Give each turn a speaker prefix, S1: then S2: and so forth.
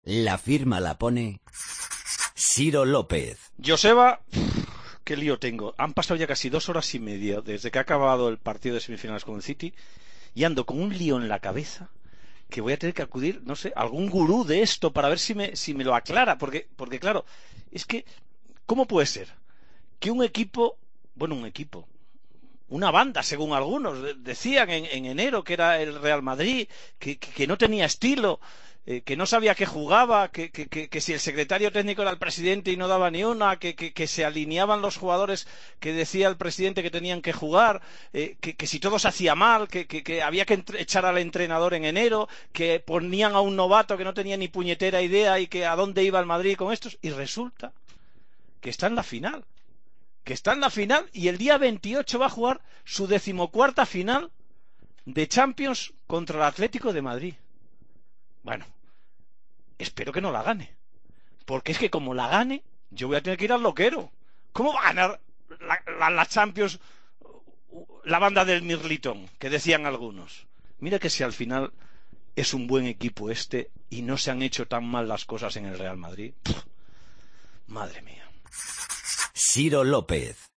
S1: La firma la pone Ciro López.
S2: Joseba, qué lío tengo. Han pasado ya casi 2 horas y media desde que ha acabado el partido de semifinales con el City y ando con un lío en la cabeza que voy a tener que acudir, no sé, a algún gurú de esto para ver si me lo aclara. Porque claro, es que, ¿cómo puede ser que un equipo, una banda, según algunos, decían en enero que era el Real Madrid, que no tenía estilo, que no sabía qué jugaba, que si el secretario técnico era el presidente y no daba ni una, que se alineaban los jugadores que decía el presidente que tenían que jugar, que si todo se hacía mal, que había que echar al entrenador en enero, que ponían a un novato que no tenía ni puñetera idea y que a dónde iba el Madrid con estos, y resulta que está en la final. Y el día 28 va a jugar su 14ª final de Champions contra el Atlético de Madrid. Bueno, espero que no la gane, porque es que como la gane, yo voy a tener que ir al loquero. ¿Cómo va a ganar la Champions la banda del Mirliton, que decían algunos? Mira que si al final es un buen equipo este y no se han hecho tan mal las cosas en el Real Madrid. Madre mía.
S1: Ciro López.